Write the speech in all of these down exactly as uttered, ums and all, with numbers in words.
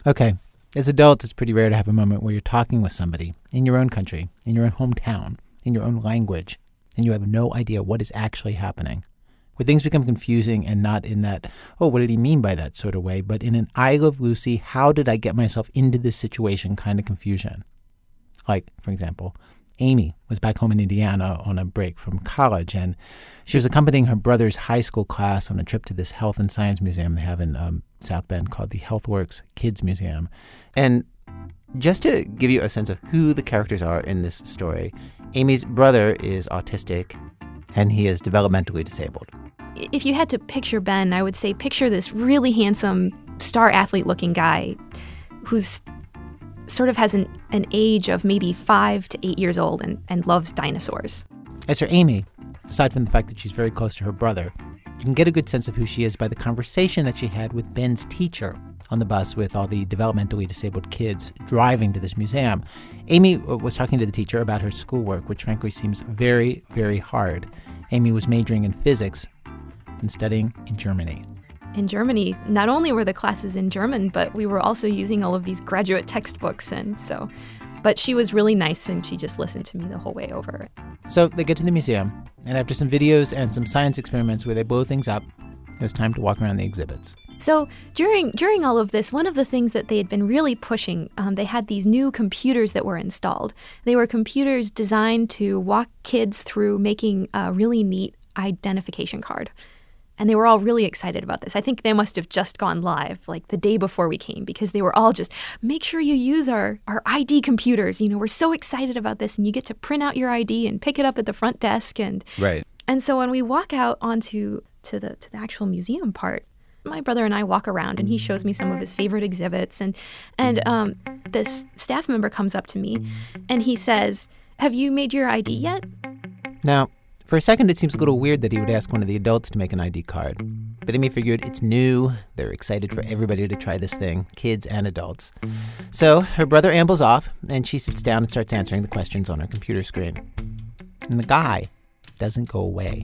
Okay. As adults, it's pretty rare to have a moment where you're talking with somebody in your own country, in your own hometown, in your own language, and you have no idea what is actually happening. Where things become confusing and not in that, oh, what did he mean by that sort of way, but in an I Love Lucy, how did I get myself into this situation kind of confusion. Like, for example, Amy was back home in Indiana on a break from college, and she was accompanying her brother's high school class on a trip to this health and science museum they have in um, South Bend called the HealthWorks Kids Museum. And just to give you a sense of who the characters are in this story, Amy's brother is autistic, and he is developmentally disabled. If you had to picture Ben, I would say picture this really handsome, star athlete-looking guy who's sort of has an, an age of maybe five to eight years old and, and loves dinosaurs. As for Amy, aside from the fact that she's very close to her brother, you can get a good sense of who she is by the conversation that she had with Ben's teacher on the bus with all the developmentally disabled kids driving to this museum. Amy was talking to the teacher about her schoolwork, which frankly seems very, very hard. Amy was majoring in physics and studying in Germany. In Germany, not only were the classes in German, but we were also using all of these graduate textbooks. And so, but she was really nice and she just listened to me the whole way over. So they get to the museum, and after some videos and some science experiments where they blow things up, it was time to walk around the exhibits. So during during all of this, one of the things that they had been really pushing, um, they had these new computers that were installed. They were computers designed to walk kids through making a really neat identification card. And they were all really excited about this. I think they must have just gone live like the day before we came because they were all just, make sure you use our, our I D computers. You know, we're so excited about this. And you get to print out your I D and pick it up at the front desk. And right. And so when we walk out onto to the to the actual museum part, my brother and I walk around and he shows me some of his favorite exhibits. And, and um, this staff member comes up to me and he says, have you made your I D yet? Now, for a second, it seems a little weird that he would ask one of the adults to make an I D card. But Amy figured it's new. They're excited for everybody to try this thing, kids and adults. So her brother ambles off, and she sits down and starts answering the questions on her computer screen. And the guy doesn't go away.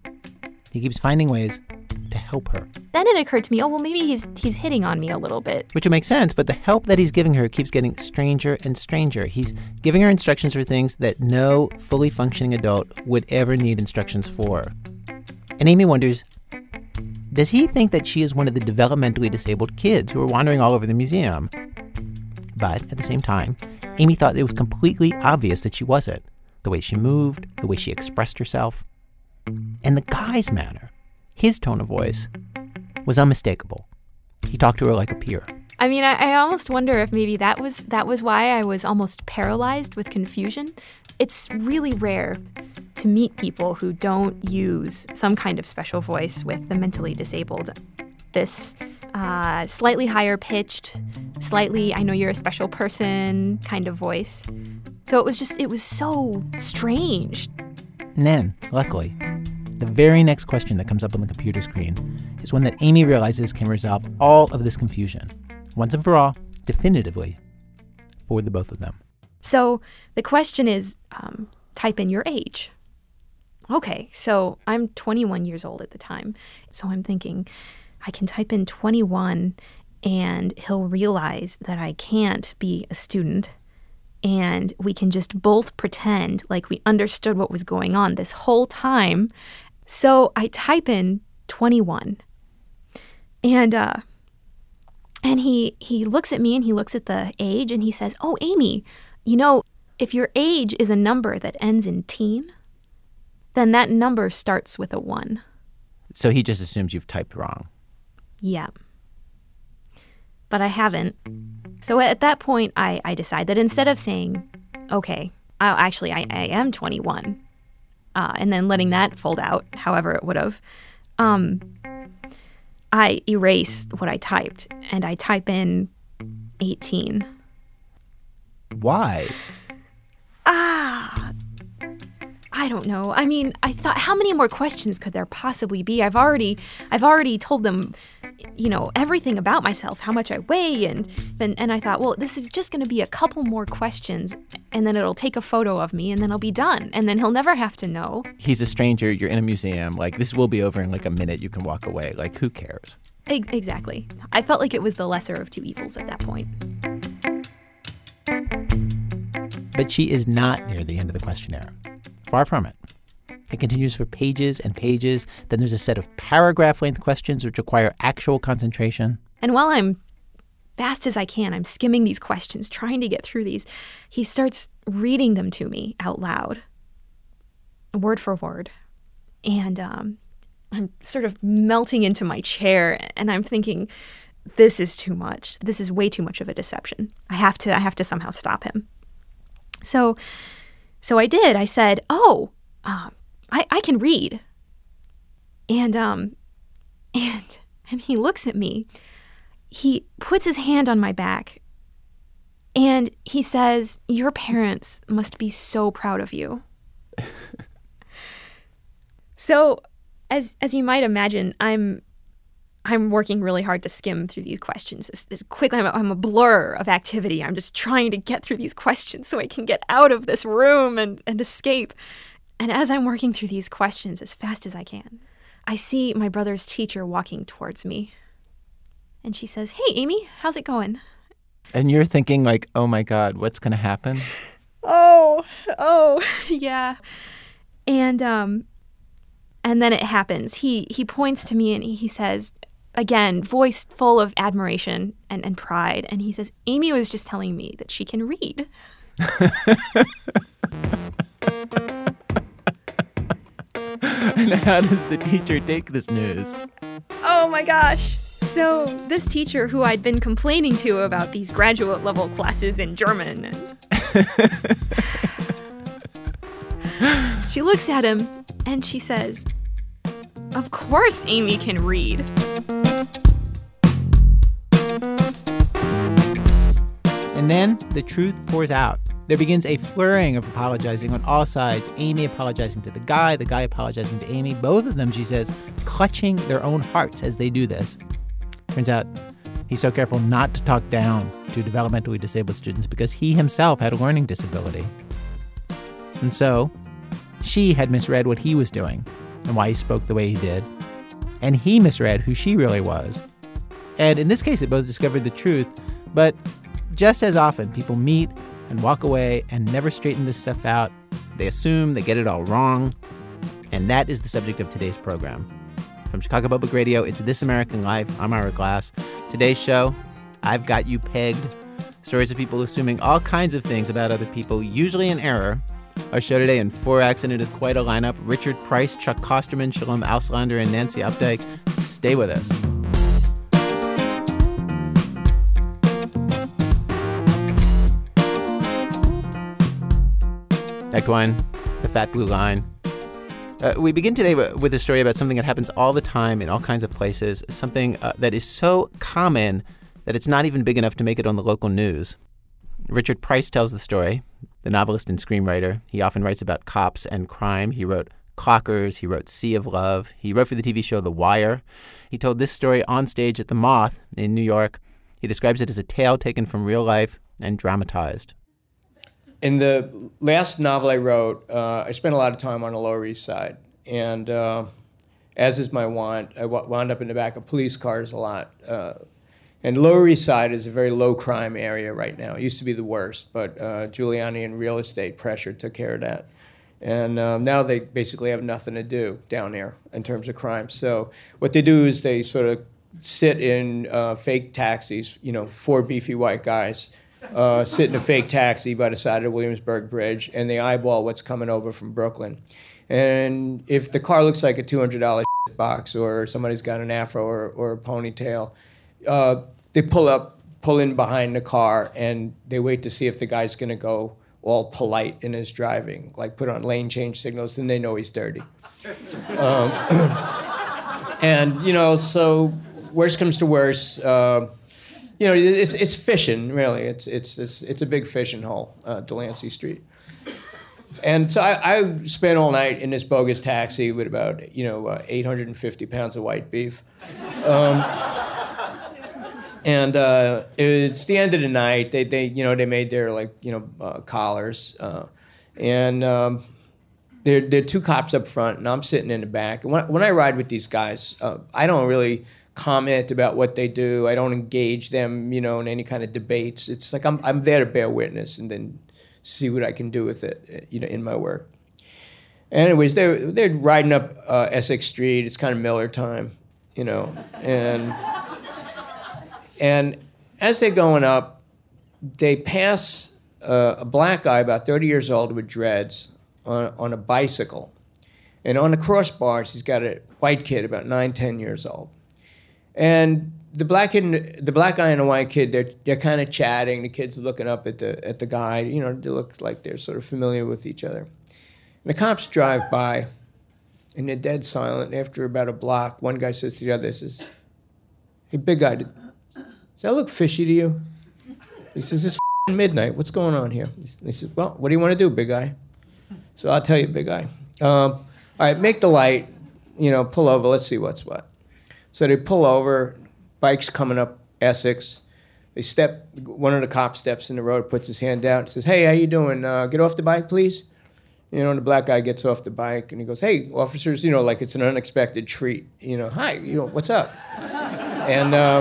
He keeps finding ways to help her. Then it occurred to me, oh, well, maybe he's he's hitting on me a little bit. Which would make sense, but the help that he's giving her keeps getting stranger and stranger. He's giving her instructions for things that no fully functioning adult would ever need instructions for. And Amy wonders, does he think that she is one of the developmentally disabled kids who are wandering all over the museum? But at the same time, Amy thought it was completely obvious that she wasn't. The way she moved, the way she expressed herself. And the guy's manner, his tone of voice, was unmistakable. He talked to her like a peer. I mean, I, I almost wonder if maybe that was that was why I was almost paralyzed with confusion. It's really rare to meet people who don't use some kind of special voice with the mentally disabled. This uh, slightly higher pitched, slightly, I know you're a special person kind of voice. So it was just, it was so strange. And then, luckily, the very next question that comes up on the computer screen is one that Amy realizes can resolve all of this confusion, once and for all, definitively, for the both of them. So the question is, um, type in your age. Okay, so I'm twenty-one years old at the time. So I'm thinking, I can type in twenty-one and he'll realize that I can't be a student. And we can just both pretend like we understood what was going on this whole time. So I type in twenty-one. And uh, and he, he looks at me and he looks at the age and he says, oh, Amy, you know, if your age is a number that ends in teen, then that number starts with a one. So he just assumes you've typed wrong. Yeah. But I haven't. So at that point, I, I decide that instead of saying, okay, I, actually, I, I am twenty-one, uh, and then letting that fold out however it would have, um, I erase what I typed, and I type in eighteen. Why? Ah, I don't know. I mean, I thought, how many more questions could there possibly be? I've already, I've already told them, you know, everything about myself, how much I weigh, and and, and I thought, well, this is just going to be a couple more questions, and then it'll take a photo of me, and then I'll be done, and then he'll never have to know. He's a stranger. You're in a museum. Like, this will be over in like a minute. You can walk away. Like, who cares? Ex- exactly. I felt like it was the lesser of two evils at that point. But she is not near the end of the questionnaire. Far from it. It continues for pages and pages. Then there's a set of paragraph-length questions which require actual concentration. And while I'm fast as I can, I'm skimming these questions, trying to get through these, he starts reading them to me out loud, word for word. And um, I'm sort of melting into my chair, and I'm thinking, this is too much. This is way too much of a deception. I have to, I have to somehow stop him. So, so I did. I said, oh, um, I, I can read. And, um, and, and he looks at me. He puts his hand on my back and he says, your parents must be so proud of you. So as, as you might imagine, I'm, I'm working really hard to skim through these questions. This, this quickly, I'm a, I'm a blur of activity. I'm just trying to get through these questions so I can get out of this room and, and escape. And as I'm working through these questions as fast as I can, I see my brother's teacher walking towards me. And she says, hey, Amy, how's it going? And you're thinking like, oh my God, what's going to happen? Oh, oh, yeah. And um, and then it happens. He he points to me and he says, again, voice full of admiration and, and pride. And he says, Amy was just telling me that she can read. And how does the teacher take this news? Oh my gosh. So this teacher who I'd been complaining to about these graduate level classes in German, and she looks at him and she says, of course Amy can read. And then the truth pours out. There begins a flurrying of apologizing on all sides. Amy apologizing to the guy, the guy apologizing to Amy. Both of them, she says, clutching their own hearts as they do this. Turns out he's so careful not to talk down to developmentally disabled students because he himself had a learning disability. And so she had misread what he was doing and why he spoke the way he did. And he misread who she really was. And in this case, they both discovered the truth. But just as often, people meet and walk away and never straighten this stuff out. They assume they get it all wrong. And that is the subject of today's program. From Chicago Public Radio, it's This American Life. I'm Ira Glass. Today's show, I've Got You Pegged. Stories of people assuming all kinds of things about other people, usually in error. Our show today in four acts, and it is quite a lineup. Richard Price, Chuck Kosterman, Shalom Auslander, and Nancy Updike. Stay with us. Act one, The Fat Blue Line. Uh, we begin today with a story about something that happens all the time in all kinds of places, something uh, that is so common that it's not even big enough to make it on the local news. Richard Price tells the story, the novelist and screenwriter. He often writes about cops and crime. He wrote Clockers. He wrote Sea of Love. He wrote for the T V show The Wire. He told this story on stage at the Moth in New York. He describes it as a tale taken from real life and dramatized. In the last novel I wrote, uh, I spent a lot of time on the Lower East Side. And uh, as is my wont, I w- wound up in the back of police cars a lot. Uh, and Lower East Side is a very low crime area right now. It used to be the worst, but uh, Giuliani and real estate pressure took care of that. And um, now they basically have nothing to do down there in terms of crime. So what they do is they sort of sit in uh, fake taxis, you know, four beefy white guys, Uh, sit in a fake taxi by the side of the Williamsburg Bridge, and they eyeball what's coming over from Brooklyn. And if the car looks like a two hundred dollars box, or somebody's got an afro or, or a ponytail, uh, they pull up, pull in behind the car, and they wait to see if the guy's going to go all polite in his driving, like put on lane change signals, and they know he's dirty. Um, and, you know, so worst comes to worst, uh, you know, it's it's fishing, really. It's it's it's, it's a big fishing hole, uh, Delancey Street. And so I, I spent all night in this bogus taxi with about, you know, uh, eight hundred fifty pounds of white beef. Um, and uh, it's the end of the night. They, they you know, they made their, like, you know, uh, collars. Uh, and um, there, there are two cops up front, and I'm sitting in the back. And when, when I ride with these guys, uh, I don't really comment about what they do. I don't engage them, you know, in any kind of debates. It's like I'm I'm there to bear witness and then see what I can do with it, you know, in my work. Anyways, they're they're riding up uh, Essex Street. It's kind of Miller time, you know, and and as they're going up, they pass uh, a black guy about thirty years old with dreads on on a bicycle, and on the crossbars he's got a white kid about nine, ten years old, and the black kid, and, the black guy and the white kid, they're they're kind of chatting. The kid's looking up at the at the guy. You know, they look like they're sort of familiar with each other. And the cops drive by, and they're dead silent. After about a block, one guy says to the other, says, "Hey, big guy, does that look fishy to you?" He says, "It's f***ing midnight. What's going on here?" He says, "Well, what do you want to do, big guy?" So I'll tell you, big guy. Um, all right, make the light. You know, pull over. Let's see what's what. So they pull over. Bike's coming up Essex. They step. One of the cops steps in the road, puts his hand out, and says, "Hey, how you doing? Uh, get off the bike, please." You know, and the black guy gets off the bike, and he goes, "Hey, officers," you know, like it's an unexpected treat. You know, "Hi, you know, what's up?" And uh,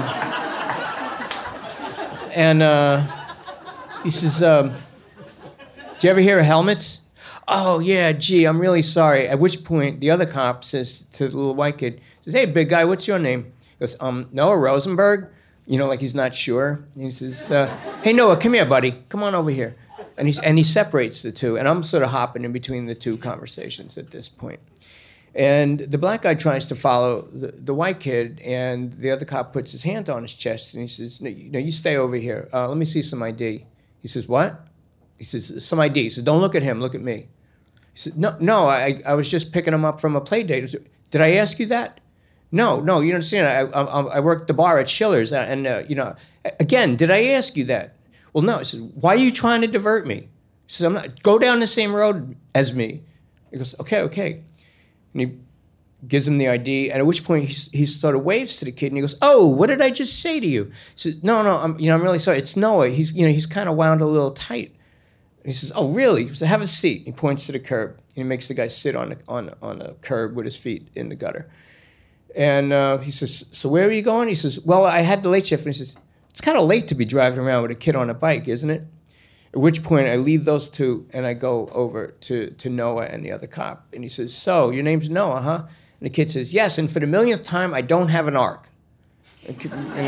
and uh, he says, um, "Do you ever hear of helmets?" "Oh, yeah, gee, I'm really sorry." At which point, the other cop says to the little white kid, says, "Hey, big guy, what's your name?" He goes, um, "Noah Rosenberg." You know, like he's not sure. And he says, uh, "Hey, Noah, come here, buddy. Come on over here." And he, and he separates the two. And I'm sort of hopping in between the two conversations at this point. And the black guy tries to follow the, the white kid, and the other cop puts his hand on his chest, and he says, "No, you, no, you stay over here. Uh, let me see some I D." He says, "What?" He says, "Some I D." He says, "Don't look at him. Look at me." He said, "No, no, I, I was just picking him up from a play date." Said, "Did I ask you that?" "No, no, you don't understand. I, I, I worked the bar at Schiller's, and, uh, you know, again, did I ask you that?" "Well, no." He said, "Why are you trying to divert me?" He says, "I'm not, go down the same road as me." He goes, "Okay, okay." And he gives him the I D, and at which point he, he sort of waves to the kid, and he goes, "Oh, what did I just say to you?" He says, "No, no, I'm, you know, I'm really sorry. It's Noah. He's, you know, he's kind of wound a little tight." And he says, "Oh, really?" He says, "Have a seat." He points to the curb, and he makes the guy sit on the, on, on the curb with his feet in the gutter. And uh, he says, "So where are you going?" He says, "Well, I had the late shift." And he says, "It's kind of late to be driving around with a kid on a bike, isn't it?" At which point I leave those two and I go over to, to Noah and the other cop. And he says, "So, your name's Noah, huh?" And the kid says, "Yes, and for the millionth time, I don't have an arc." And,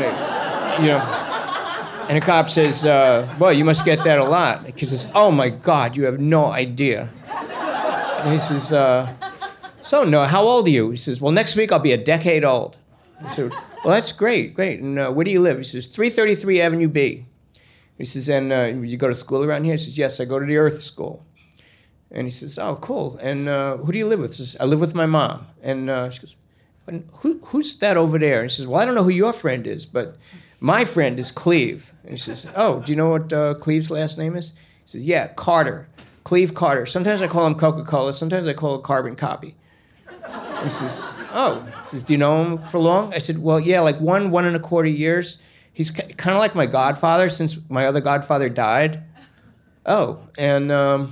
I, you know, and the cop says, uh, "Well, you must get that a lot." And the kid says, "Oh my God, you have no idea." And he says, uh, "So, Noah, how old are you?" He says, "Well, next week I'll be a decade old." I said, "Well, that's great, great. And uh, where do you live?" He says, three thirty-three Avenue B. He says, "And uh, you go to school around here?" He says, "Yes, I go to the Earth School." And he says, "Oh, cool. And uh, who do you live with?" He says, "I live with my mom." And uh, she goes, who, who's that over there? And he says, "Well, I don't know who your friend is, but my friend is Cleve." And he says, "Oh, do you know what uh, Cleve's last name is?" He says, "Yeah, Carter. Cleve Carter. Sometimes I call him Coca-Cola. Sometimes I call him Carbon Copy." He says, "Oh, he says, do you know him for long?" I said, "Well, yeah, like one, one and a quarter years. He's kind of like my godfather since my other godfather died." "Oh, and um,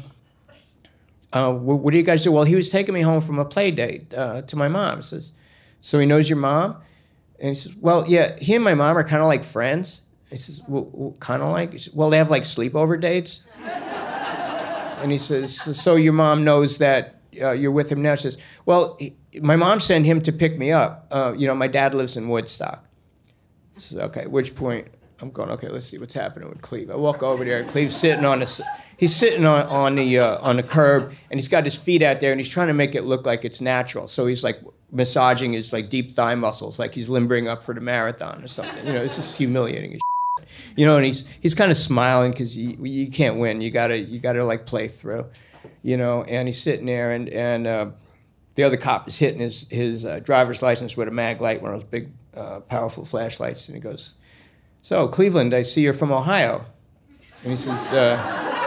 uh, what, what do you guys do?" "Well, he was taking me home from a play date uh, to my mom." He says, "So he knows your mom?" And he says, "Well, yeah, he and my mom are kind of like friends." He says, "Well, well kind of like?" He says, "Well, they have like sleepover dates." And he says, "So your mom knows that uh, you're with him now?" She says, "Well, he, my mom sent him to pick me up. Uh, you know, my dad lives in Woodstock." So, okay, at which point I'm going, okay, let's see what's happening with Cleve. I walk over there. Cleve's sitting on the, he's sitting on, on the uh, on the curb, and he's got his feet out there, and he's trying to make it look like it's natural. So he's like massaging his like deep thigh muscles, like he's limbering up for the marathon or something. You know, this is humiliating as shit. You know, and he's he's kind of smiling because you, you can't win. You gotta you gotta like play through, you know. And he's sitting there, and and uh, the other cop is hitting his his uh, driver's license with a mag light, one of those big. Uh, powerful flashlights, and he goes, "So, Cleveland, I see you're from Ohio." And he says, uh,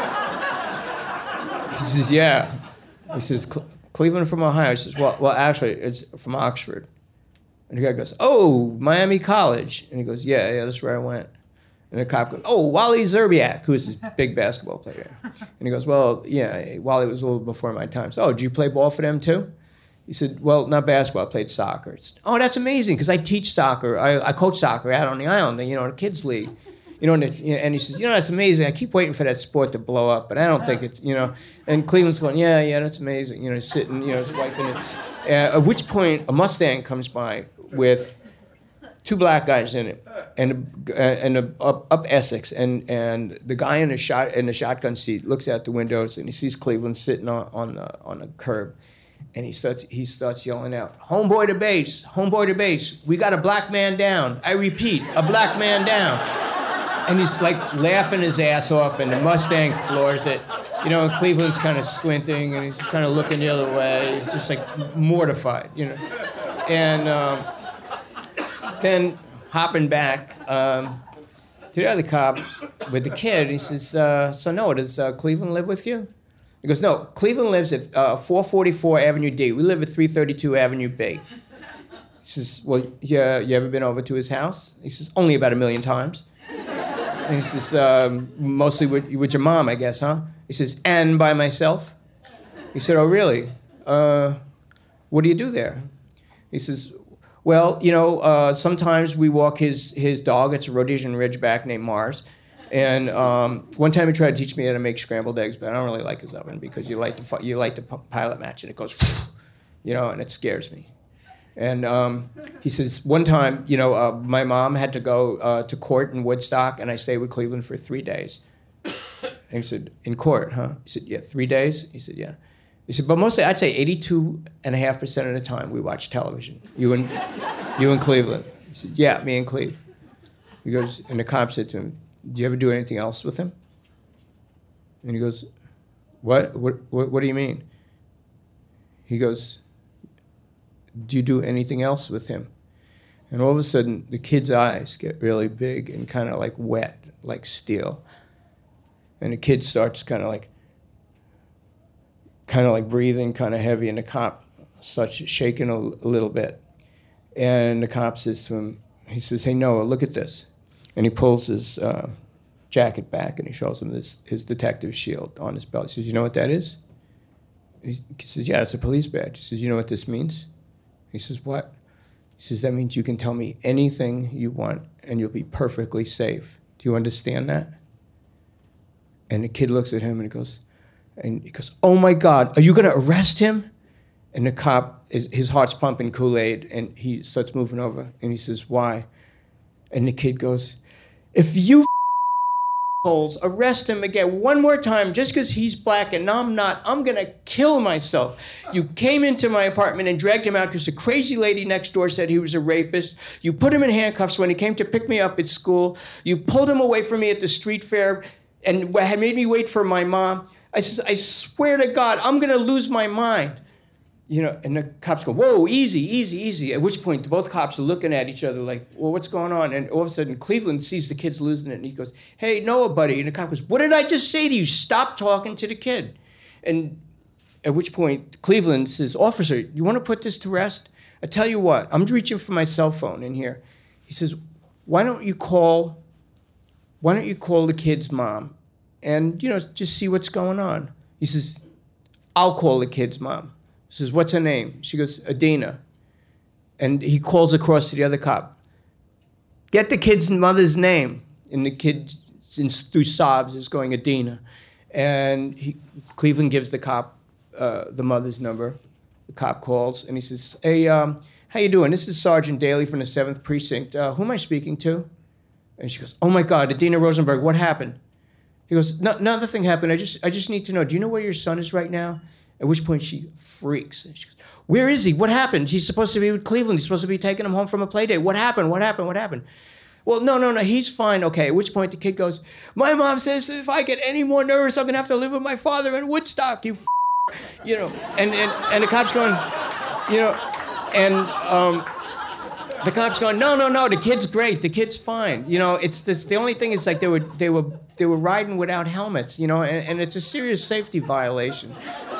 he says, "Yeah." He says, "Cleveland from Ohio." He says, well, well, actually, it's from Oxford." And the guy goes, "Oh, Miami College." And he goes, "Yeah, yeah, that's where I went." And the cop goes, "Oh, Wally Zerbiak," who is this big basketball player. And he goes, "Well, yeah, Wally was a little before my time." So, "Oh, did you play ball for them too?" He said, well, not basketball, I played soccer. Said, oh, that's amazing, because I teach soccer. I, I coach soccer out on the island, you know, in a kids' league. You know, and, it, and he says, you know, that's amazing. I keep waiting for that sport to blow up, but I don't think it's, you know. And Cleveland's going, yeah, yeah, that's amazing. You know, he's sitting, you know, he's wiping it. Uh, at which point, a Mustang comes by with two black guys in it, and uh, and a, up, up Essex, and and the guy in the shot in the shotgun seat looks out the windows and he sees Cleveland sitting on on the on the curb, and he starts he starts yelling out, "Homeboy to base, homeboy to base, we got a black man down. I repeat, a black man down." And he's like laughing his ass off, and the Mustang floors it. You know, and Cleveland's kind of squinting, and he's kind of looking the other way. He's just like mortified, you know. And um, then hopping back um, to the other cop with the kid, he says, uh, so no, does uh, Cleveland live with you? He goes, no, Cleveland lives at uh, four forty-four Avenue D. We live at three thirty-two Avenue B. He says, well, yeah, you ever been over to his house? He says, only about a million times. And he says, um, mostly with, with your mom, I guess, huh? He says, and by myself? He said, oh, really? Uh, what do you do there? He says, well, you know, uh, sometimes we walk his, his dog. It's a Rhodesian Ridgeback named Mars. And um, one time he tried to teach me how to make scrambled eggs, but I don't really like his oven because you light the, you light the pilot match and it goes, you know, and it scares me. And um, he says, one time, you know, uh, my mom had to go uh, to court in Woodstock, and I stayed with Cleveland for three days. And he said, in court, huh? He said, yeah, three days? He said, yeah. He said, but mostly, I'd say eighty-two and a half percent of the time we watch television. You and, you and Cleveland. He said, yeah, me and Cleve. He goes, and the cop said to him, do you ever do anything else with him? And he goes, what? What, what, what do you mean? He goes, do you do anything else with him? And all of a sudden, the kid's eyes get really big and kind of like wet, like steel. And the kid starts kind of like, kind of like breathing kind of heavy, and the cop starts shaking a, a little bit. And the cop says to him, he says, hey, Noah, look at this. And he pulls his uh, jacket back and he shows him this, his detective shield on his belt. He says, you know what that is? He says, yeah, it's a police badge. He says, you know what this means? He says, what? He says, that means you can tell me anything you want and you'll be perfectly safe. Do you understand that? And the kid looks at him and he goes, and he goes, oh my God, are you gonna arrest him? And the cop, his heart's pumping Kool-Aid, and he starts moving over and he says, why? And the kid goes, if you holes arrest him again one more time just because he's black and I'm not, I'm gonna kill myself. You came into my apartment and dragged him out because the crazy lady next door said he was a rapist. You put him in handcuffs when he came to pick me up at school. You pulled him away from me at the street fair and had made me wait for my mom. I says, I swear to God, I'm gonna lose my mind. You know, and the cops go, whoa, easy, easy, easy. At which point, both cops are looking at each other like, well, what's going on? And all of a sudden, Cleveland sees the kid's losing it, and he goes, hey, Noah, buddy. And the cop goes, what did I just say to you? Stop talking to the kid. And at which point, Cleveland says, officer, you want to put this to rest? I tell you what, I'm reaching for my cell phone in here. He says, why don't you call, why don't you call the kid's mom and, you know, just see what's going on? He says, I'll call the kid's mom. He says, what's her name? She goes, Adina. And he calls across to the other cop. Get the kid's mother's name. And the kid, in, through sobs, is going, Adina. And he, Cleveland gives the cop uh, the mother's number. The cop calls, and he says, hey, um, how you doing? This is Sergeant Daly from the seventh Precinct. Uh, who am I speaking to? And she goes, oh, my God, Adina Rosenberg, what happened? He goes, no, nothing happened. I just, I just need to know, do you know where your son is right now? At which point she freaks. She goes, where is he? What happened? He's supposed to be with Cleveland. He's supposed to be taking him home from a play date. What happened? What happened? What happened? Well, no, no, no, he's fine. Okay, at which point the kid goes, my mom says if I get any more nervous, I'm going to have to live with my father in Woodstock, you f***. You know, and, and, and the cop's going, you know, and um, the cop's going, no, no, no, the kid's great. The kid's fine. You know, it's this, the only thing is like they were, they were, they were riding without helmets, you know, and, and it's a serious safety violation.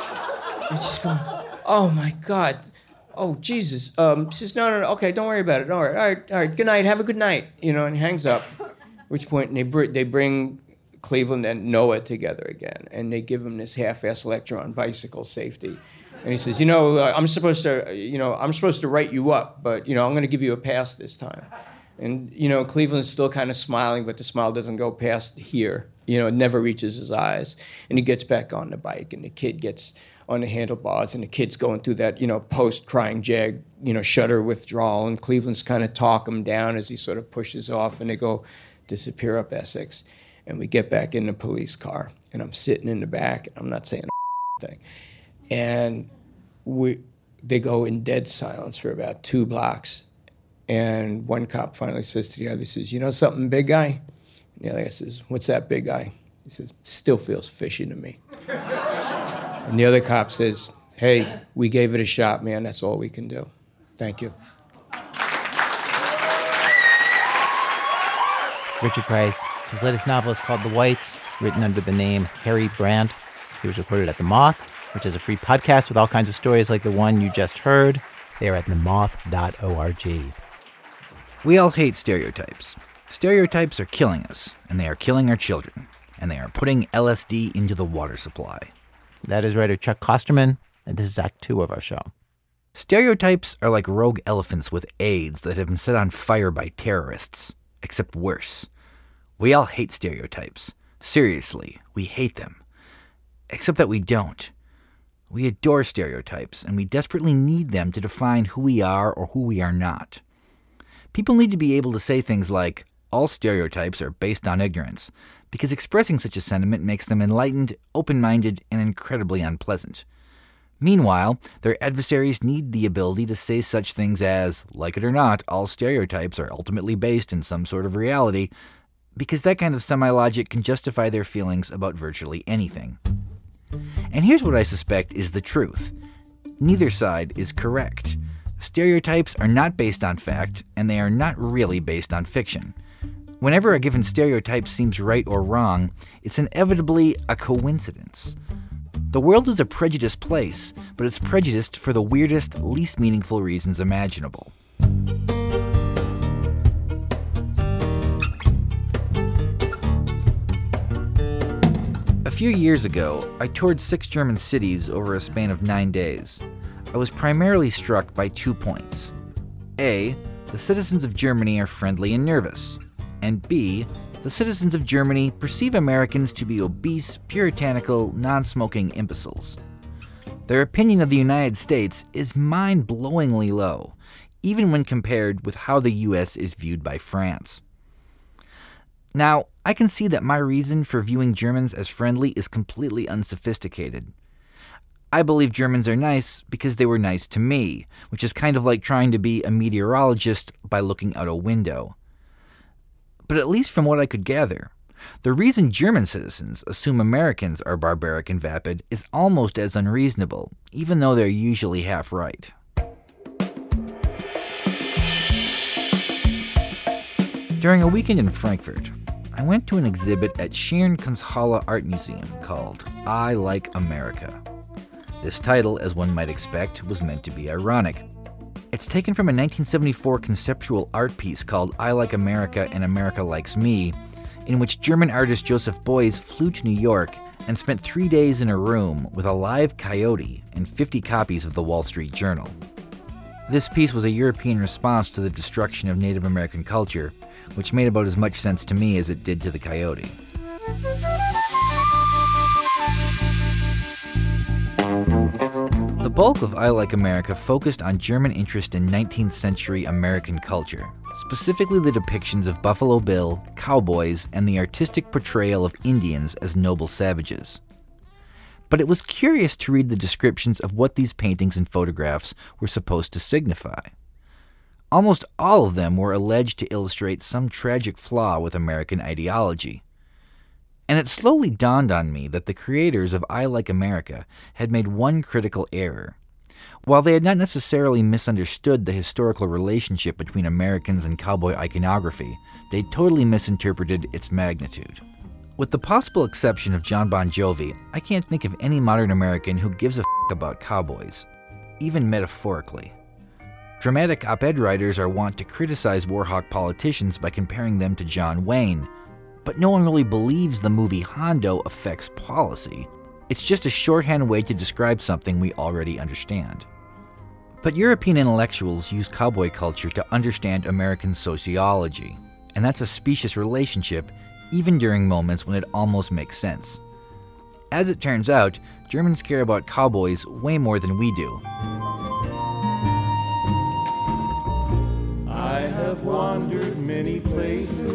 And she's going, oh, my God. Oh, Jesus. Um, she says, no, no, no, okay, don't worry about it. All right, all right, all right, good night, have a good night. You know, and hangs up. At which point they, br- they bring Cleveland and Noah together again, and they give him this half-ass lecture on bicycle safety. And he says, you know, uh, I'm supposed to, you know, I'm supposed to write you up, but, you know, I'm going to give you a pass this time. And, you know, Cleveland's still kind of smiling, but the smile doesn't go past here. You know, it never reaches his eyes. And he gets back on the bike, and the kid gets on the handlebars, and the kid's going through that, you know, post-crying jag, you know, shudder withdrawal. And Cleveland's kind of talk him down as he sort of pushes off, and they go disappear up Essex. And we get back in the police car, and I'm sitting in the back, and I'm not saying a thing. And we, they go in dead silence for about two blocks. And one cop finally says to the other, he says, you know something, big guy? And the other guy says, what's that, big guy? He says, still feels fishy to me. And the other cop says, hey, we gave it a shot, man. That's all we can do. Thank you. Richard Price. His latest novel is called The Whites, written under the name Harry Brandt. He was recorded at The Moth, which is a free podcast with all kinds of stories like the one you just heard. They are at the moth dot org. We all hate stereotypes. Stereotypes are killing us, and they are killing our children, and they are putting L S D into the water supply. That is writer Chuck Kosterman, and this is Act Two of our show. Stereotypes are like rogue elephants with AIDS that have been set on fire by terrorists, except worse. We all hate stereotypes. Seriously, we hate them. Except that we don't. We adore stereotypes, and we desperately need them to define who we are or who we are not. People need to be able to say things like, all stereotypes are based on ignorance, because expressing such a sentiment makes them enlightened, open-minded, and incredibly unpleasant. Meanwhile, their adversaries need the ability to say such things as, like it or not, all stereotypes are ultimately based in some sort of reality, because that kind of semi-logic can justify their feelings about virtually anything. And here's what I suspect is the truth. Neither side is correct. Stereotypes are not based on fact, and they are not really based on fiction. Whenever a given stereotype seems right or wrong, it's inevitably a coincidence. The world is a prejudiced place, but it's prejudiced for the weirdest, least meaningful reasons imaginable. A few years ago, I toured six German cities over a span of nine days. I was primarily struck by two points. A, the citizens of Germany are friendly and nervous. And B, the citizens of Germany perceive Americans to be obese, puritanical, non-smoking imbeciles. Their opinion of the United States is mind-blowingly low, even when compared with how the U S is viewed by France. Now, I can see that my reason for viewing Germans as friendly is completely unsophisticated. I believe Germans are nice because they were nice to me, which is kind of like trying to be a meteorologist by looking out a window. But at least from what I could gather, the reason German citizens assume Americans are barbaric and vapid is almost as unreasonable, even though they're usually half right. During a weekend in Frankfurt, I went to an exhibit at Scherenkunsthalle Art Museum called I Like America. This title, as one might expect, was meant to be ironic. It's taken from a nineteen seventy-four conceptual art piece called I Like America and America Likes Me, in which German artist Joseph Beuys flew to New York and spent three days in a room with a live coyote and fifty copies of the Wall Street Journal. This piece was a European response to the destruction of Native American culture, which made about as much sense to me as it did to the coyote. The bulk of I Like America focused on German interest in nineteenth century American culture, specifically the depictions of Buffalo Bill, cowboys, and the artistic portrayal of Indians as noble savages. But it was curious to read the descriptions of what these paintings and photographs were supposed to signify. Almost all of them were alleged to illustrate some tragic flaw with American ideology. And it slowly dawned on me that the creators of I Like America had made one critical error. While they had not necessarily misunderstood the historical relationship between Americans and cowboy iconography, they totally misinterpreted its magnitude. With the possible exception of John Bon Jovi, I can't think of any modern American who gives a f*** about cowboys, even metaphorically. Dramatic op-ed writers are wont to criticize Warhawk politicians by comparing them to John Wayne, but no one really believes the movie Hondo affects policy. It's just a shorthand way to describe something we already understand. But European intellectuals use cowboy culture to understand American sociology, and that's a specious relationship even during moments when it almost makes sense. As it turns out, Germans care about cowboys way more than we do. I have wandered many places,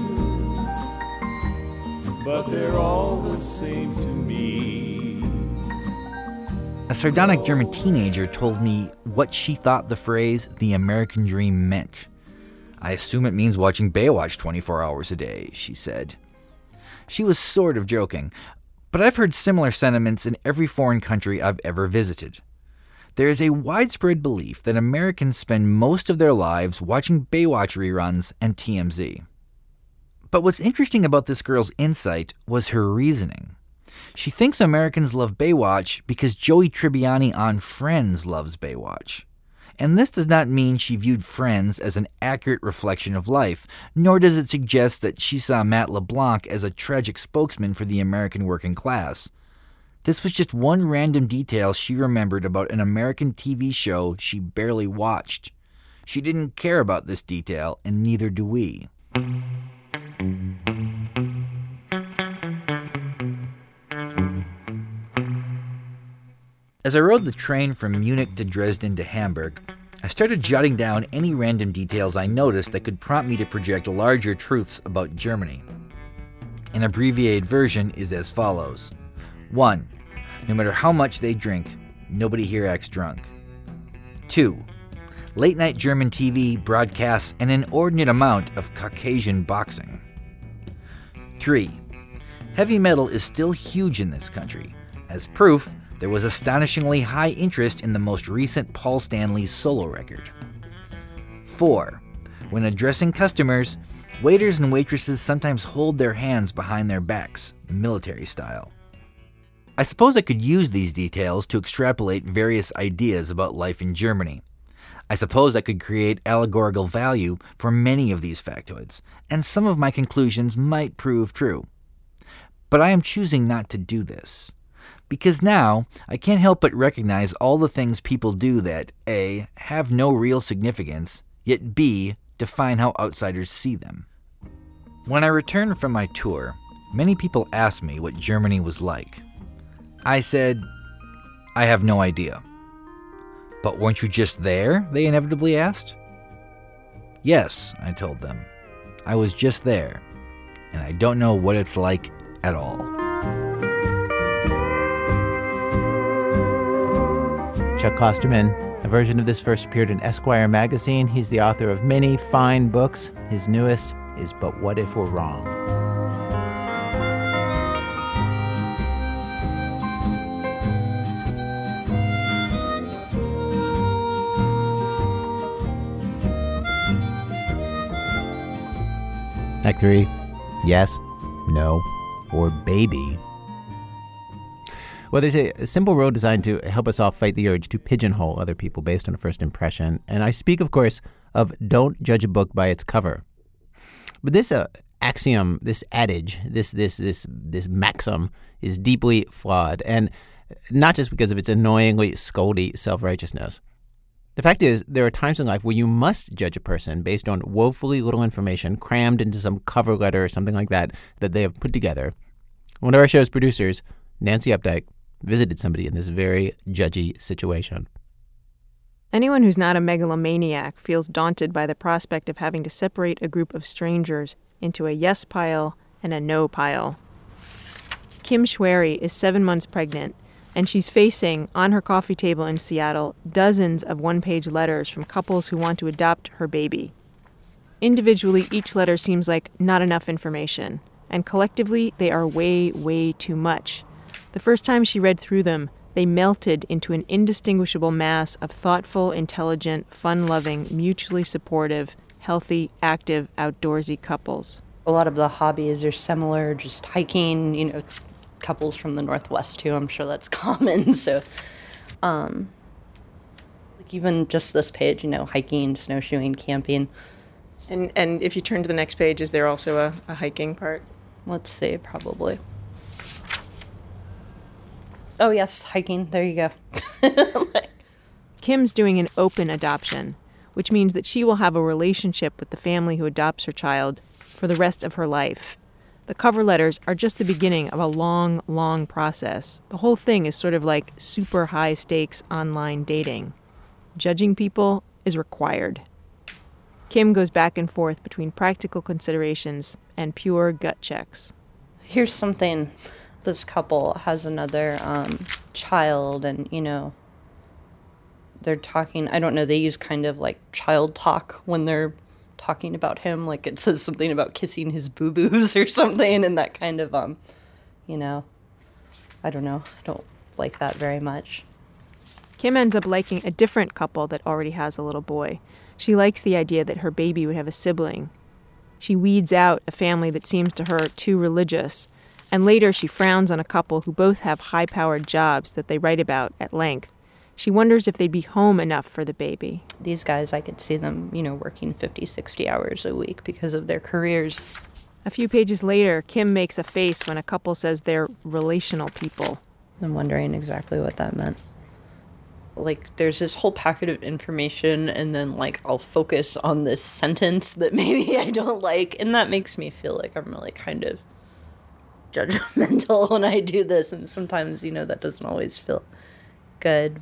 but they're all the same to me. A sardonic German teenager told me what she thought the phrase "the American dream" meant. "I assume it means watching Baywatch twenty-four hours a day," she said. She was sort of joking, but I've heard similar sentiments in every foreign country I've ever visited. There is a widespread belief that Americans spend most of their lives watching Baywatch reruns and T M Z. But what's interesting about this girl's insight was her reasoning. She thinks Americans love Baywatch because Joey Tribbiani on Friends loves Baywatch. And this does not mean she viewed Friends as an accurate reflection of life, nor does it suggest that she saw Matt LeBlanc as a tragic spokesman for the American working class. This was just one random detail she remembered about an American T V show she barely watched. She didn't care about this detail, and neither do we. As I rode the train from Munich to Dresden to Hamburg, I started jotting down any random details I noticed that could prompt me to project larger truths about Germany. An abbreviated version is as follows. one. No matter how much they drink, nobody here acts drunk. two. Late-night German T V broadcasts an inordinate amount of Caucasian boxing. three. Heavy metal is still huge in this country. As proof, there was astonishingly high interest in the most recent Paul Stanley solo record. four. When addressing customers, waiters and waitresses sometimes hold their hands behind their backs, military style. I suppose I could use these details to extrapolate various ideas about life in Germany. I suppose I could create allegorical value for many of these factoids, and some of my conclusions might prove true. But I am choosing not to do this. Because now, I can't help but recognize all the things people do that, A, have no real significance, yet B, define how outsiders see them. When I returned from my tour, many people asked me what Germany was like. I said, I have no idea. But weren't you just there? They inevitably asked. Yes, I told them. I was just there, and I don't know what it's like at all. Chuck Klosterman. A version of this first appeared in Esquire magazine. He's the author of many fine books. His newest is But What If We're Wrong? Act three, yes, no, or baby. Well, there's a simple rule designed to help us all fight the urge to pigeonhole other people based on a first impression. And I speak, of course, of don't judge a book by its cover. But this uh, axiom, this adage, this this this this maxim is deeply flawed, and not just because of its annoyingly scoldy self-righteousness. The fact is, there are times in life where you must judge a person based on woefully little information crammed into some cover letter or something like that that they have put together. One of our show's producers, Nancy Updike, visited somebody in this very judgy situation. Anyone who's not a megalomaniac feels daunted by the prospect of having to separate a group of strangers into a yes pile and a no pile. Kim Schwery is seven months pregnant, and she's facing, on her coffee table in Seattle, dozens of one-page letters from couples who want to adopt her baby. Individually, each letter seems like not enough information, and collectively, they are way, way too much. The first time she read through them, they melted into an indistinguishable mass of thoughtful, intelligent, fun-loving, mutually supportive, healthy, active, outdoorsy couples. A lot of the hobbies are similar, just hiking, you know, couples from the Northwest too, I'm sure that's common. So, um, like even just this page, you know, hiking, snowshoeing, camping. And and if you turn to the next page, is there also a, a hiking part? Let's see, probably. Oh, yes, hiking. There you go. Like, Kim's doing an open adoption, which means that she will have a relationship with the family who adopts her child for the rest of her life. The cover letters are just the beginning of a long, long process. The whole thing is sort of like super high-stakes online dating. Judging people is required. Kim goes back and forth between practical considerations and pure gut checks. here's something. This couple has another um, child, and, you know, they're talking, I don't know, they use kind of like child talk when they're talking about him. Like it says something about kissing his boo-boos or something, and that kind of, um, you know, I don't know. I don't like that very much. Kim ends up liking a different couple that already has a little boy. She likes the idea that her baby would have a sibling. She weeds out a family that seems to her too religious, and later she frowns on a couple who both have high-powered jobs that they write about at length. She wonders if they'd be home enough for the baby. These guys, I could see them, you know, working fifty, sixty hours a week because of their careers. A few pages later, Kim makes a face when a couple says they're relational people. I'm wondering exactly what that meant. Like, there's this whole packet of information, and then, like, I'll focus on this sentence that maybe I don't like, and that makes me feel like I'm really kind of judgmental when I do this, and sometimes, you know, that doesn't always feel good.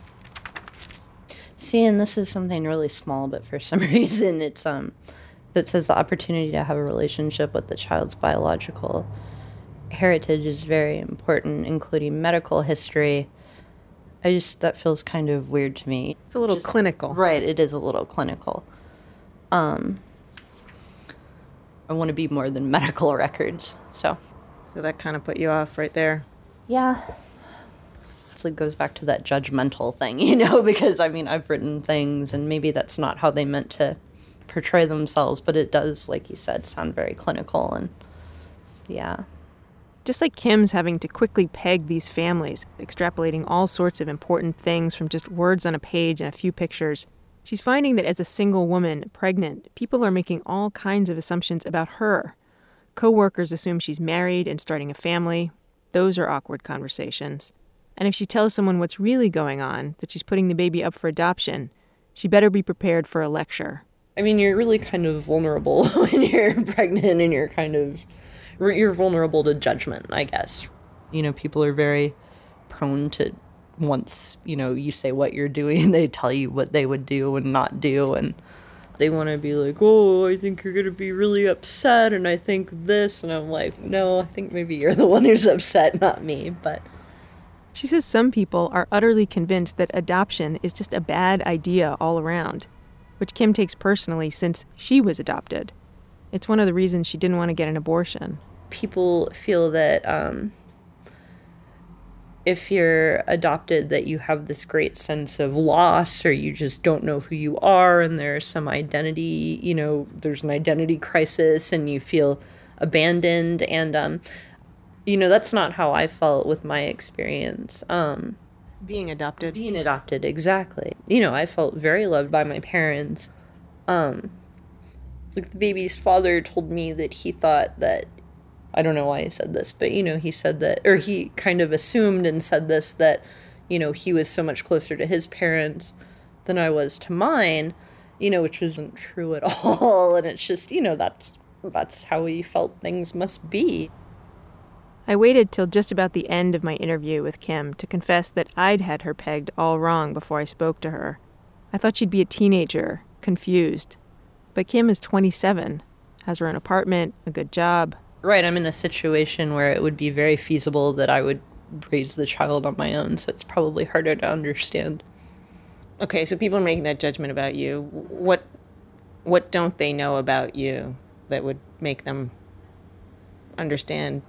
See, and this is something really small, but for some reason it's, um, it says the opportunity to have a relationship with the child's biological heritage is very important, including medical history. I just, that feels kind of weird to me. It's a little Just- clinical. Right, it is a little clinical. Um, I want to be more than medical records, so. So that kind of put you off right there. Yeah. It's like goes back to that judgmental thing, you know, because, I mean, I've written things, and maybe that's not how they meant to portray themselves, but it does, like you said, sound very clinical, and yeah. Just like Kim's having to quickly peg these families, extrapolating all sorts of important things from just words on a page and a few pictures, she's finding that as a single woman, pregnant, people are making all kinds of assumptions about her. Co-workers assume she's married and starting a family. Those are awkward conversations. And if she tells someone what's really going on, that she's putting the baby up for adoption, she better be prepared for a lecture. I mean, you're really kind of vulnerable when you're pregnant, and you're kind of, you're vulnerable to judgment, I guess. You know, people are very prone to, once, you know, you say what you're doing, they tell you what they would do and not do, and they want to be like, oh, I think you're going to be really upset, and I think this, and I'm like, no, I think maybe you're the one who's upset, not me, but... She says some people are utterly convinced that adoption is just a bad idea all around, which Kim takes personally since she was adopted. It's one of the reasons she didn't want to get an abortion. People feel that um, if you're adopted, that you have this great sense of loss, or you just don't know who you are, and there's some identity, you know, there's an identity crisis, and you feel abandoned, and um, you know, that's not how I felt with my experience. Um, Being adopted. being adopted, exactly. You know, I felt very loved by my parents. Um, like the baby's father told me that he thought that, I don't know why he said this, but, you know, he said that, or he kind of assumed and said this, that, you know, he was so much closer to his parents than I was to mine, you know, which isn't true at all. And it's just, you know, that's, that's how he felt things must be. I waited till just about the end of my interview with Kim to confess that I'd had her pegged all wrong before I spoke to her. I thought she'd be a teenager, confused. But Kim is twenty-seven, has her own apartment, a good job. Right, I'm in a situation where it would be very feasible that I would raise the child on my own, so it's probably harder to understand. Okay, so people are making that judgment about you. What, what don't they know about you that would make them understand?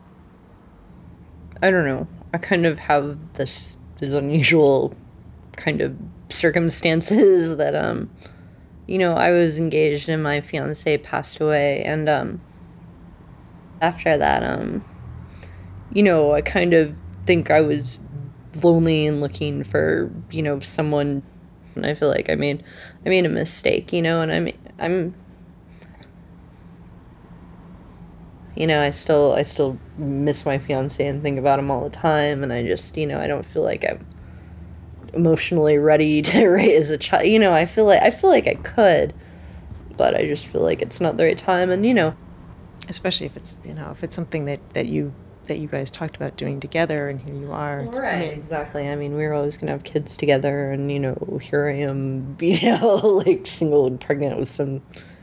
I don't know. I kind of have this, this unusual kind of circumstances that, um, you know, I was engaged and my fiance passed away, and um, after that, um, you know, I kind of think I was lonely and looking for, you know, someone, and I feel like I made, I made a mistake, you know, and I'm, I'm, You know, I still I still miss my fiance and think about him all the time, and I just, you know, I don't feel like I'm emotionally ready to raise a child. You know, I feel like I feel like I could, but I just feel like it's not the right time. And you know, especially if it's, you know, if it's something that, that you that you guys talked about doing together, and here you are. Right, I mean, exactly. I mean, we were always gonna have kids together, and you know, here I am, you know, like single and pregnant with some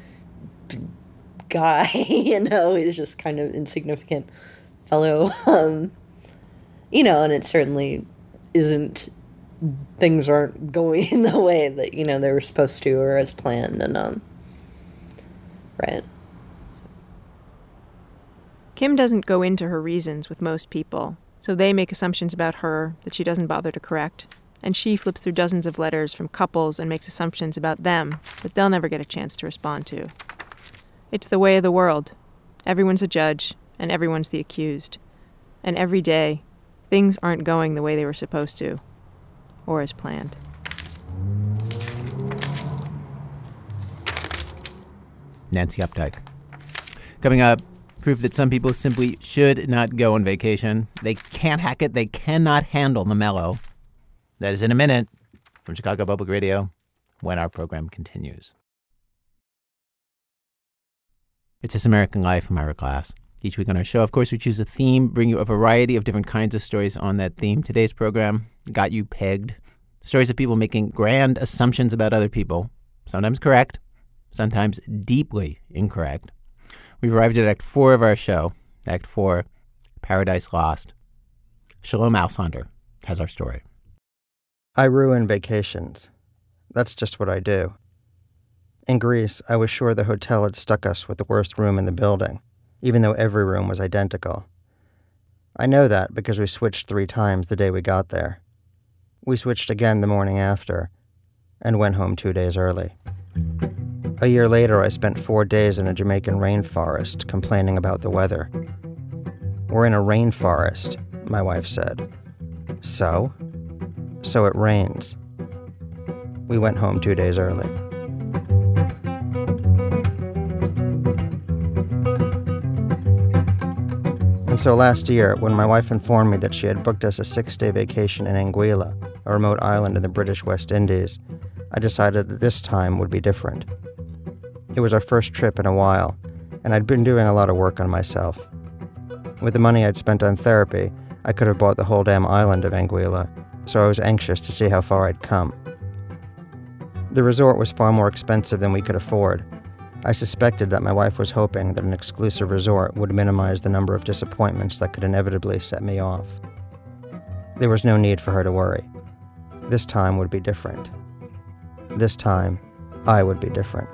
guy, you know, he's just kind of insignificant fellow, um, you know, and it certainly isn't, things aren't going the way that, you know, they were supposed to or as planned, and, um, right. Kim doesn't go into her reasons with most people, so they make assumptions about her that she doesn't bother to correct, and she flips through dozens of letters from couples and makes assumptions about them that they'll never get a chance to respond to. It's the way of the world. Everyone's a judge, and everyone's the accused. And every day, things aren't going the way they were supposed to, or as planned. Nancy Updike. Coming up, proof that some people simply should not go on vacation. They can't hack it. They cannot handle the mellow. That is in a minute from Chicago Public Radio when our program continues. It's This American Life from Ira Glass. Each week on our show, of course, we choose a theme, bring you a variety of different kinds of stories on that theme. Today's program, Got You Pegged. Stories of people making grand assumptions about other people, sometimes correct, sometimes deeply incorrect. We've arrived at Act Four of our show, Act Four, Paradise Lost. Shalom Alsander has our story. I ruin vacations. That's just what I do. In Greece, I was sure the hotel had stuck us with the worst room in the building, even though every room was identical. I know that because we switched three times the day we got there. We switched again the morning after, and went home two days early. A year later, I spent four days in a Jamaican rainforest complaining about the weather. We're in a rainforest, my wife said. So? So it rains. We went home two days early. And so last year, when my wife informed me that she had booked us a six-day vacation in Anguilla, a remote island in the British West Indies, I decided that this time would be different. It was our first trip in a while, and I'd been doing a lot of work on myself. With the money I'd spent on therapy, I could have bought the whole damn island of Anguilla, so I was anxious to see how far I'd come. The resort was far more expensive than we could afford. I suspected that my wife was hoping that an exclusive resort would minimize the number of disappointments that could inevitably set me off. There was no need for her to worry. This time would be different. This time, I would be different.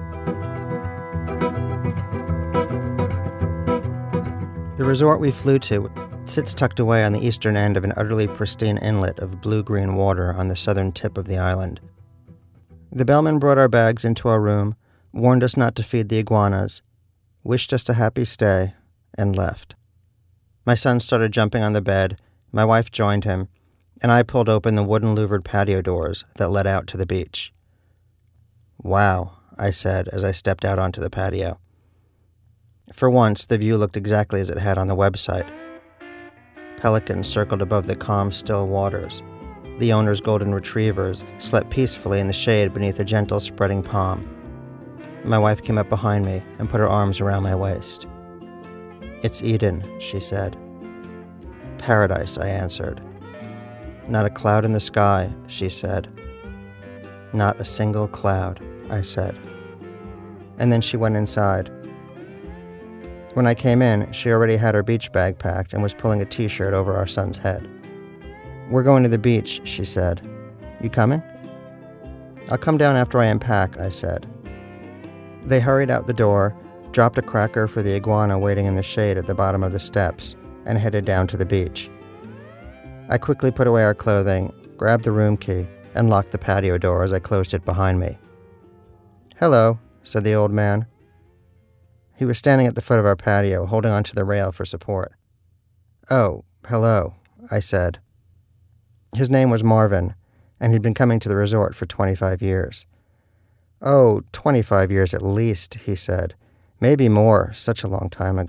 The resort we flew to sits tucked away on the eastern end of an utterly pristine inlet of blue-green water on the southern tip of the island. The bellman brought our bags into our room, warned us not to feed the iguanas, wished us a happy stay, and left. My son started jumping on the bed, my wife joined him, and I pulled open the wooden louvered patio doors that led out to the beach. "Wow," I said as I stepped out onto the patio. For once, the view looked exactly as it had on the website. Pelicans circled above the calm, still waters. The owner's golden retrievers slept peacefully in the shade beneath a gentle, spreading palm. My wife came up behind me and put her arms around my waist. "It's Eden," she said. "Paradise," I answered. "Not a cloud in the sky," she said. "Not a single cloud," I said. And then she went inside. When I came in, she already had her beach bag packed and was pulling a t-shirt over our son's head. "We're going to the beach," she said. "You coming?" "I'll come down after I unpack," I said. They hurried out the door, dropped a cracker for the iguana waiting in the shade at the bottom of the steps, and headed down to the beach. I quickly put away our clothing, grabbed the room key, and locked the patio door as I closed it behind me. "Hello," said the old man. He was standing at the foot of our patio, holding onto the rail for support. "Oh, hello," I said. His name was Marvin, and he'd been coming to the resort for twenty-five years. "Oh, twenty-five years at least," he said. "Maybe more, such a long time ago.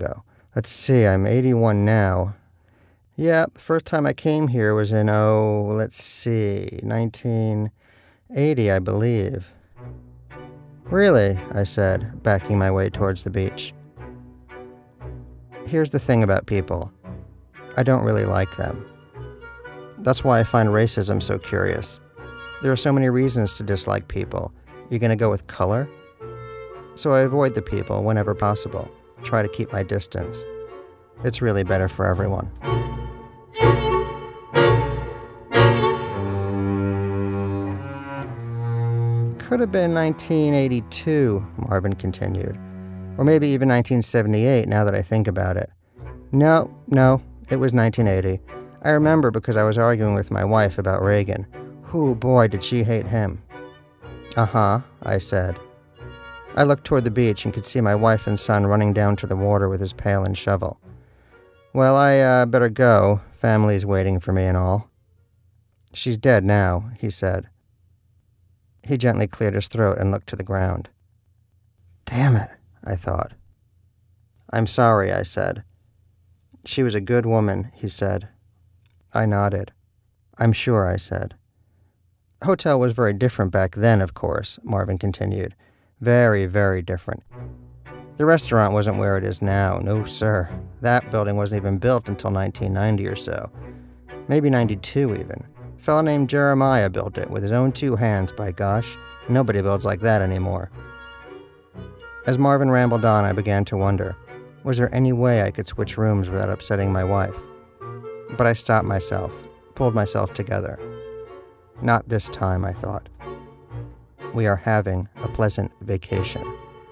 Let's see, I'm eighty-one now. Yeah, the first time I came here was in, oh, let's see, nineteen eighty, I believe. Really? I said, backing my way towards the beach. Here's the thing about people. I don't really like them. That's why I find racism so curious. There are so many reasons to dislike people. You're going to go with color? So I avoid the people whenever possible. Try to keep my distance. It's really better for everyone. Could have been nineteen eighty-two, Marvin continued. Or maybe even nineteen seventy-eight, now that I think about it. No, no, it was nineteen eighty. I remember because I was arguing with my wife about Reagan. Whoo, boy, did she hate him. Uh-huh, I said. I looked toward the beach and could see my wife and son running down to the water with his pail and shovel. Well, I uh, better go. Family's waiting for me and all. She's dead now, he said. He gently cleared his throat and looked to the ground. Damn it, I thought. I'm sorry, I said. She was a good woman, he said. I nodded. I'm sure, I said. Hotel was very different back then, of course, Marvin continued. Very, very different. The restaurant wasn't where it is now, no sir. That building wasn't even built until nineteen ninety or so. Maybe ninety-two even. A fellow named Jeremiah built it with his own two hands, by gosh. Nobody builds like that anymore. As Marvin rambled on, I began to wonder, was there any way I could switch rooms without upsetting my wife? But I stopped myself, pulled myself together. Not this time, I thought. We are having a pleasant vacation.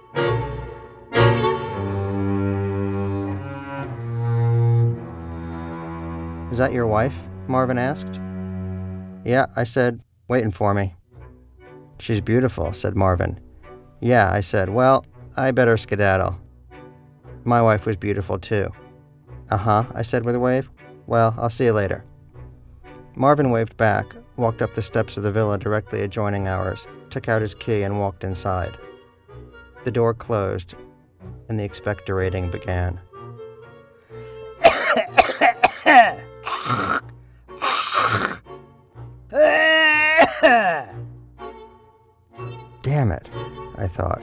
Is that your wife? Marvin asked. Yeah, I said, waiting for me. She's beautiful, said Marvin. Yeah, I said, well, I better skedaddle. My wife was beautiful too. Uh-huh, I said with a wave. Well, I'll see you later. Marvin waved back, walked up the steps of the villa directly adjoining ours, took out his key and walked inside. The door closed, and the expectorating began. Damn it, I thought.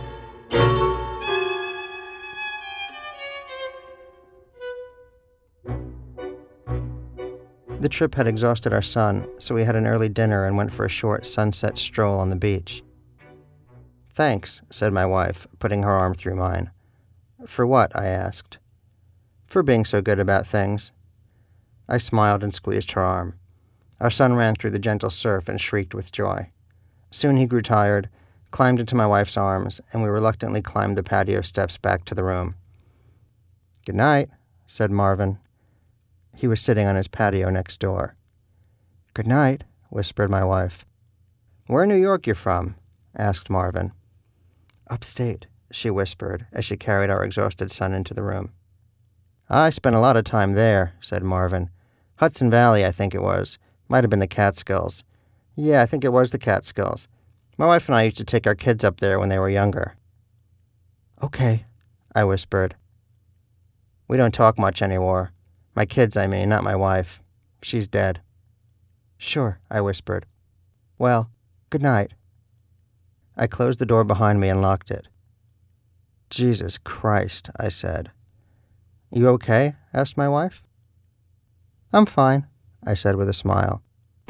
The trip had exhausted our son, so we had an early dinner and went for a short sunset stroll on the beach. Thanks, said my wife, putting her arm through mine. For what? I asked. For being so good about things. I smiled and squeezed her arm. Our son ran through the gentle surf and shrieked with joy. Soon he grew tired, climbed into my wife's arms, and we reluctantly climbed the patio steps back to the room. Good night, said Marvin. He was sitting on his patio next door. Good night, whispered my wife. Where in New York you from? Asked Marvin. Upstate, she whispered as she carried our exhausted son into the room. I spent a lot of time there, said Marvin. Hudson Valley, I think it was. Might have been the Catskills. Yeah, I think it was the Catskills. My wife and I used to take our kids up there when they were younger. Okay, I whispered. We don't talk much anymore. My kids, I mean, not my wife. She's dead. Sure, I whispered. Well, good night. I closed the door behind me and locked it. Jesus Christ, I said. You okay? Asked my wife. I'm fine, I said with a smile.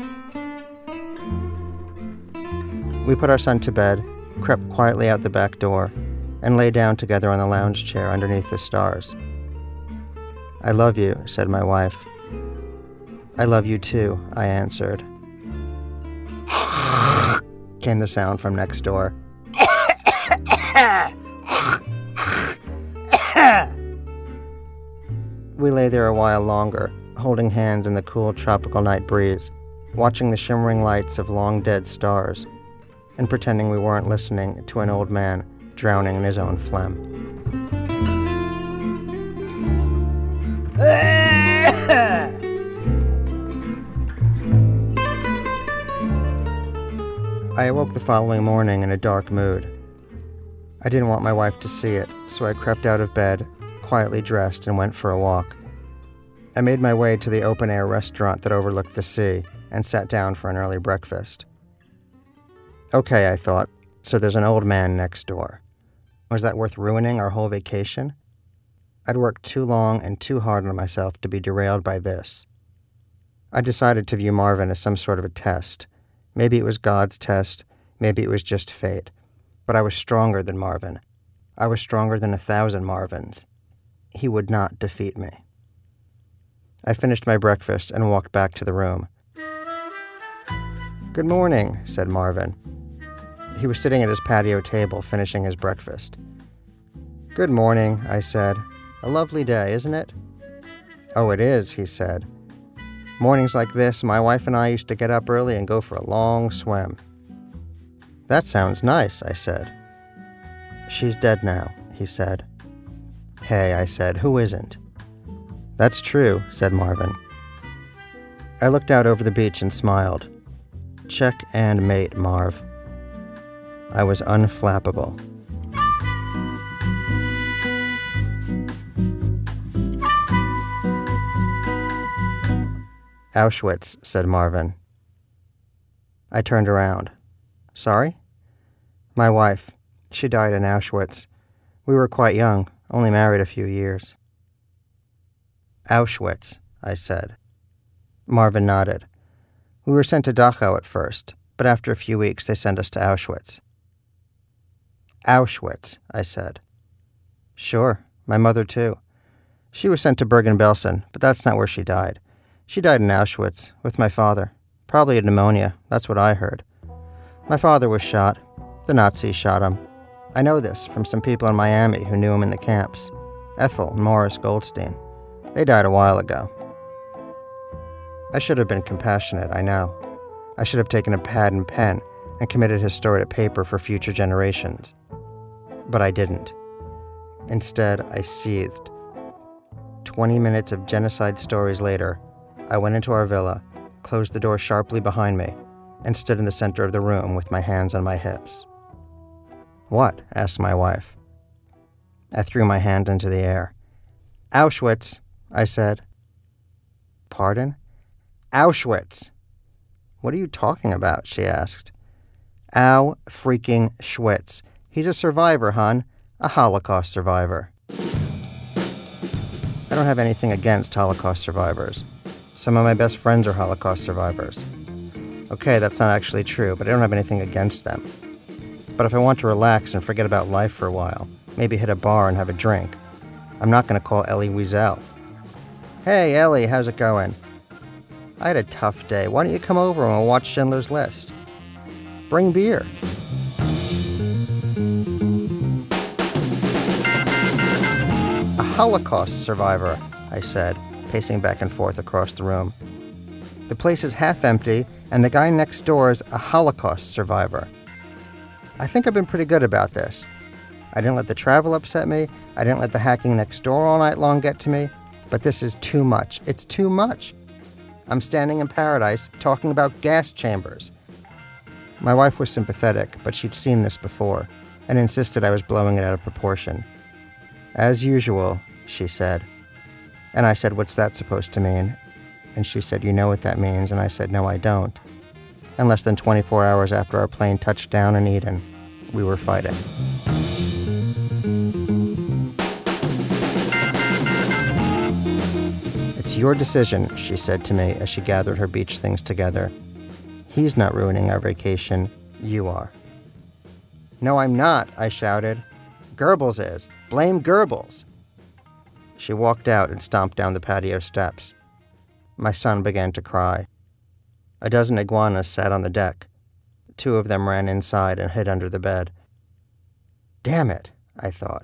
We put our son to bed, crept quietly out the back door, and lay down together on the lounge chair underneath the stars. I love you, said my wife. I love you too, I answered. Came the sound from next door. We lay there a while longer, holding hands in the cool tropical night breeze, watching the shimmering lights of long-dead stars, and pretending we weren't listening to an old man drowning in his own phlegm. I awoke the following morning in a dark mood. I didn't want my wife to see it, so I crept out of bed, quietly dressed and went for a walk. I made my way to the open-air restaurant that overlooked the sea and sat down for an early breakfast. Okay, I thought, so there's an old man next door. Was that worth ruining our whole vacation? I'd worked too long and too hard on myself to be derailed by this. I decided to view Marvin as some sort of a test. Maybe it was God's test, maybe it was just fate. But I was stronger than Marvin. I was stronger than a thousand Marvins. He would not defeat me. I finished my breakfast and walked back to the room. "Good morning," said Marvin. He was sitting at his patio table finishing his breakfast. "Good morning," I said. "A lovely day, isn't it?" "Oh, it is," he said. "Mornings like this, my wife and I used to get up early and go for a long swim." "That sounds nice," I said. "She's dead now," he said. "Hey," I said, "who isn't?" "That's true," said Marvin. I looked out over the beach and smiled. Check and mate, Marv. I was unflappable. "Auschwitz," said Marvin. I turned around. "Sorry?" "My wife. She died in Auschwitz. We were quite young, only married a few years." "Auschwitz," I said. Marvin nodded. "We were sent to Dachau at first, but after a few weeks they sent us to Auschwitz." "Auschwitz," I said. "Sure, my mother too. She was sent to Bergen-Belsen, but that's not where she died. She died in Auschwitz, with my father. Probably of pneumonia, that's what I heard. My father was shot. The Nazis shot him. I know this from some people in Miami who knew him in the camps. Ethel and Morris Goldstein. They died a while ago." I should have been compassionate, I know. I should have taken a pad and pen and committed his story to paper for future generations. But I didn't. Instead, I seethed. Twenty minutes of genocide stories later, I went into our villa, closed the door sharply behind me, and stood in the center of the room with my hands on my hips. "What?" asked my wife. I threw my hands into the air. "Auschwitz," I said. "Pardon?" "Auschwitz." "What are you talking about?" she asked. "Au freaking Schwitz. He's a survivor, hon. A Holocaust survivor." I don't have anything against Holocaust survivors. Some of my best friends are Holocaust survivors. Okay, that's not actually true, but I don't have anything against them. But if I want to relax and forget about life for a while, maybe hit a bar and have a drink, I'm not going to call Elie Wiesel. "Hey, Ellie, how's it going?" "I had a tough day. Why don't you come over and we'll watch Schindler's List?" "Bring beer." "A Holocaust survivor," I said, pacing back and forth across the room. "The place is half empty, and the guy next door is a Holocaust survivor. I think I've been pretty good about this. I didn't let the travel upset me. I didn't let the hacking next door all night long get to me. But this is too much. It's too much. I'm standing in paradise talking about gas chambers." My wife was sympathetic, but she'd seen this before, and insisted I was blowing it out of proportion. "As usual," she said. And I said, "What's that supposed to mean?" And she said, "You know what that means." And I said, "No, I don't." And less than twenty-four hours after our plane touched down in Eden, we were fighting. "It's your decision," she said to me as she gathered her beach things together. "He's not ruining our vacation. You are." "No, I'm not," I shouted. "Goebbels is. Blame Goebbels." She walked out and stomped down the patio steps. My son began to cry. A dozen iguanas sat on the deck. Two of them ran inside and hid under the bed. Damn it, I thought.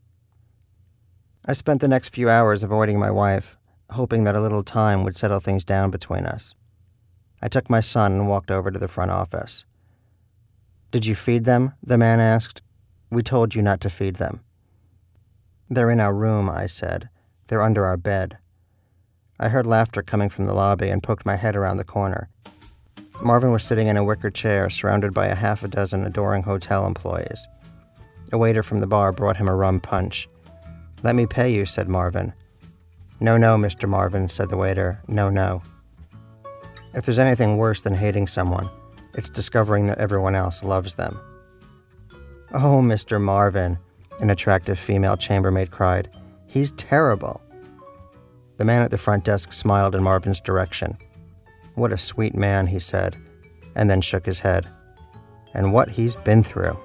I spent the next few hours avoiding my wife, hoping that a little time would settle things down between us. I took my son and walked over to the front office. "Did you feed them?" the man asked. "We told you not to feed them." "They're in our room," I said. "They're under our bed." I heard laughter coming from the lobby and poked my head around the corner. Marvin was sitting in a wicker chair surrounded by a half a dozen adoring hotel employees. A waiter from the bar brought him a rum punch. "Let me pay you," said Marvin. "No, no, Mister Marvin," said the waiter. "No, no." If there's anything worse than hating someone, it's discovering that everyone else loves them. "Oh, Mister Marvin," an attractive female chambermaid cried. "He's terrible." The man at the front desk smiled in Marvin's direction. "What a sweet man," he said, and then shook his head. "And what he's been through."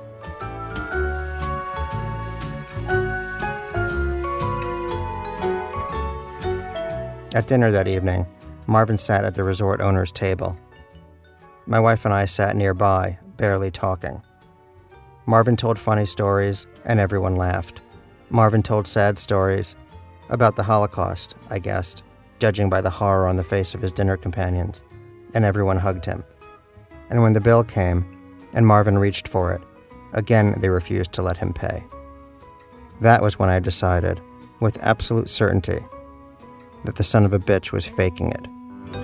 At dinner that evening, Marvin sat at the resort owner's table. My wife and I sat nearby, barely talking. Marvin told funny stories, and everyone laughed. Marvin told sad stories, about the Holocaust, I guessed, judging by the horror on the face of his dinner companions, and everyone hugged him. And when the bill came, and Marvin reached for it, again they refused to let him pay. That was when I decided, with absolute certainty, that the son of a bitch was faking it.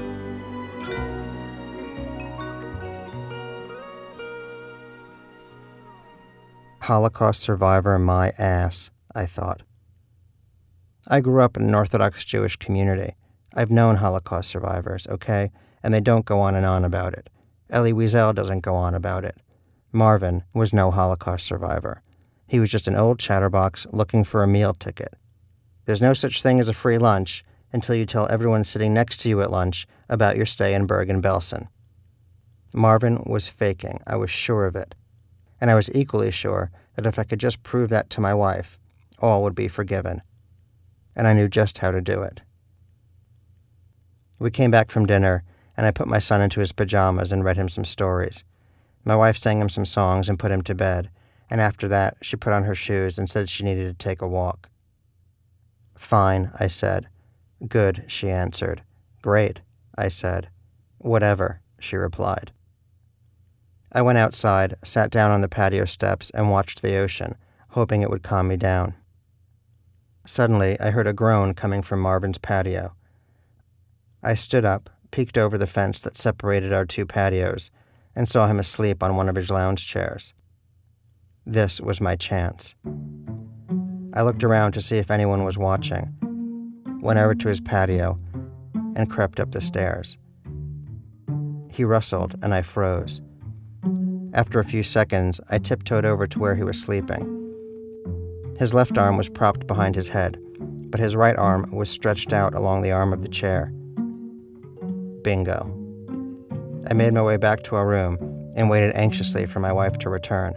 Holocaust survivor my ass, I thought. I grew up in an Orthodox Jewish community. I've known Holocaust survivors, okay? And they don't go on and on about it. Elie Wiesel doesn't go on about it. Marvin was no Holocaust survivor. He was just an old chatterbox looking for a meal ticket. There's no such thing as a free lunch until you tell everyone sitting next to you at lunch about your stay in Bergen-Belsen. Marvin was faking, I was sure of it. And I was equally sure that if I could just prove that to my wife, all would be forgiven. And I knew just how to do it. We came back from dinner, and I put my son into his pajamas and read him some stories. My wife sang him some songs and put him to bed, and after that, she put on her shoes and said she needed to take a walk. "Fine," I said. "Good," she answered. "Great," I said. "Whatever," she replied. I went outside, sat down on the patio steps, and watched the ocean, hoping it would calm me down. Suddenly, I heard a groan coming from Marvin's patio. I stood up, peeked over the fence that separated our two patios, and saw him asleep on one of his lounge chairs. This was my chance. I looked around to see if anyone was watching, went over to his patio, and crept up the stairs. He rustled, and I froze. After a few seconds, I tiptoed over to where he was sleeping. His left arm was propped behind his head, but his right arm was stretched out along the arm of the chair. Bingo. I made my way back to our room and waited anxiously for my wife to return.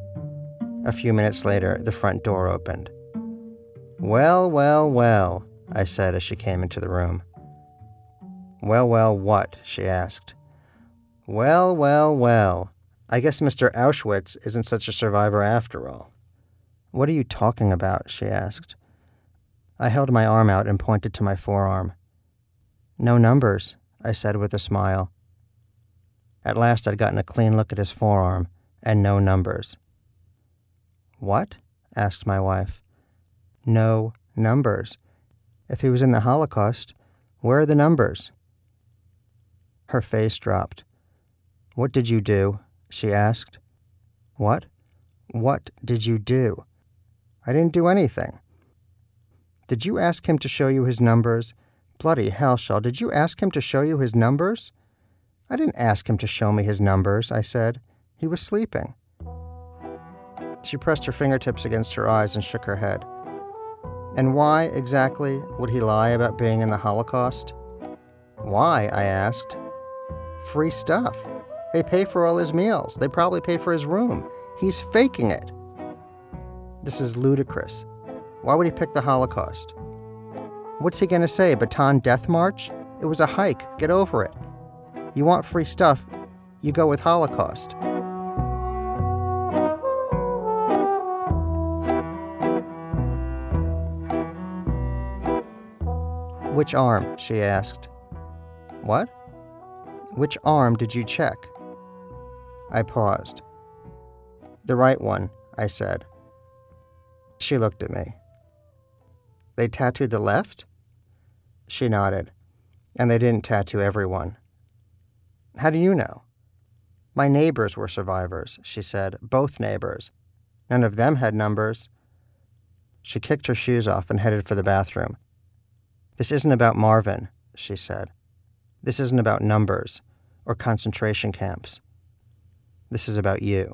A few minutes later, the front door opened. "Well, well, well," I said as she came into the room. "Well, well, what?" she asked. "Well, well, well. I guess Mister Auschwitz isn't such a survivor after all." "What are you talking about?" she asked. I held my arm out and pointed to my forearm. "No numbers," I said with a smile. At last I'd gotten a clean look at his forearm, and no numbers. "What?" asked my wife. "No numbers. If he was in the Holocaust, where are the numbers?" Her face dropped. "What did you do?" she asked. "What? What did you do?" "I didn't do anything." "Did you ask him to show you his numbers? Bloody hell, Shell, did you ask him to show you his numbers?" "I didn't ask him to show me his numbers," I said. "He was sleeping." She pressed her fingertips against her eyes and shook her head. "And why, exactly, would he lie about being in the Holocaust?" "Why?" I asked. "Free stuff. They pay for all his meals. They probably pay for his room. He's faking it." "This is ludicrous. Why would he pick the Holocaust?" "What's he going to say, Bataan Death March? It was a hike. Get over it. You want free stuff, you go with Holocaust." "Which arm?" she asked. "What? Which arm did you check?" I paused. "The right one," I said. She looked at me. "They tattooed the left?" She nodded. "And they didn't tattoo everyone." "How do you know?" "My neighbors were survivors," she said. "Both neighbors. None of them had numbers." She kicked her shoes off and headed for the bathroom. "This isn't about Marvin," she said. "This isn't about numbers or concentration camps. This is about you."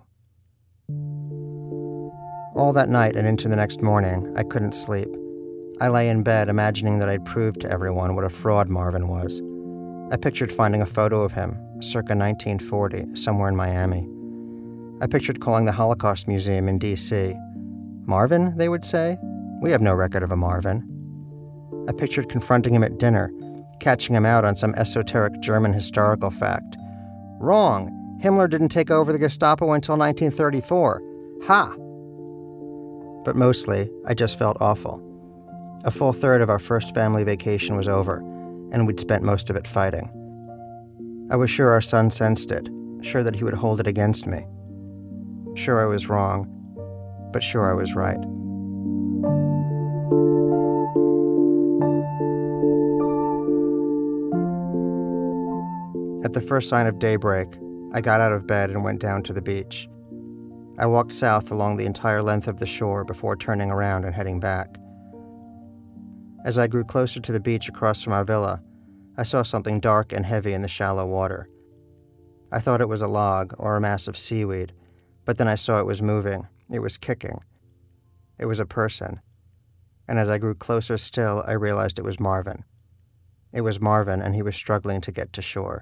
All that night and into the next morning, I couldn't sleep. I lay in bed imagining that I'd proved to everyone what a fraud Marvin was. I pictured finding a photo of him, circa nineteen forty, somewhere in Miami. I pictured calling the Holocaust Museum in D C "Marvin," they would say. "We have no record of a Marvin." I pictured confronting him at dinner, catching him out on some esoteric German historical fact. "Wrong! Himmler didn't take over the Gestapo until nineteen thirty-four. Ha!" But mostly, I just felt awful. A full third of our first family vacation was over, and we'd spent most of it fighting. I was sure our son sensed it, sure that he would hold it against me. Sure I was wrong, but sure I was right. At the first sign of daybreak, I got out of bed and went down to the beach. I walked south along the entire length of the shore before turning around and heading back. As I grew closer to the beach across from our villa, I saw something dark and heavy in the shallow water. I thought it was a log or a mass of seaweed, but then I saw it was moving. It was kicking. It was a person. And as I grew closer still, I realized it was Marvin. It was Marvin, and he was struggling to get to shore.